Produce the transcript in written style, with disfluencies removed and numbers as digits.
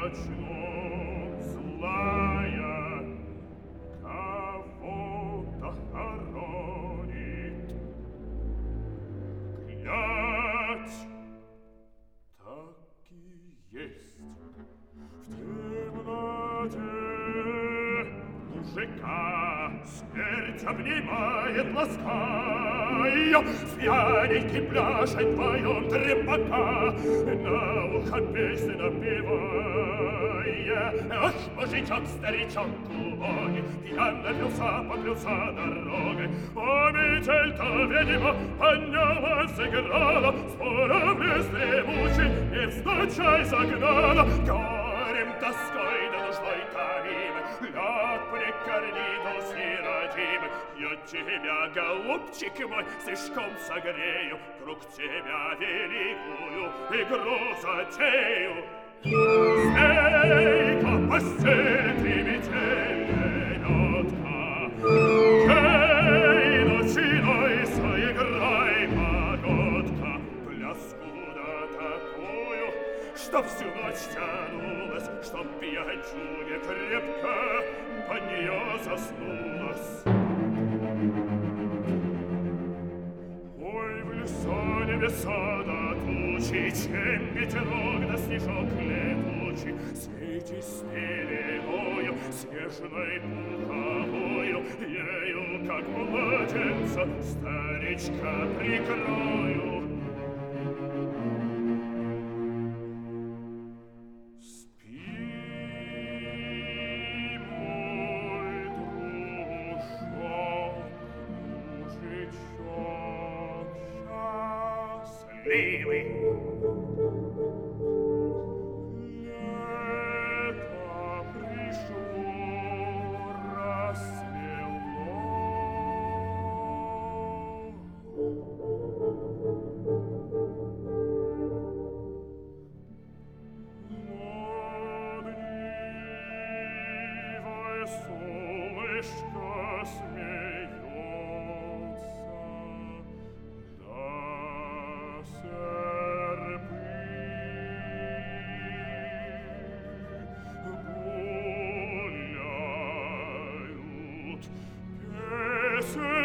ночном злая кого-то хоронит. Глядь, так и есть. В темноте мужика смерть обнимает, лаская, с пьяненький пляшет вдвоем трепака, на ухо песни напевая. Ах, мужичок, старичок, убогий, пьян напился дорогой, а метель-то, видимо, подняла, сыграла, спором лес дремучий, невзначай загнала, горем, тоской да нуждой томимой, ляг прикорни дуси родимой. Я тебя, голубчик мой, слишком согрею, круг тебя великую игру затею. Змейка, постель ты метель ледетка, ей ночиной соиграй, погодка, пляску да такую, чтоб всю ночь тянулась, чтоб пьянчуня крепко под нее заснулась. Ой, в лесу небеса да тучи, чем ветерок да снежок летучий, свети снеленою, снежной пуховою, ею, как младенца, старичка прикрою. Милый. Лето пришло, рассвело. Модливое солнышко смеется, да гуляют песни.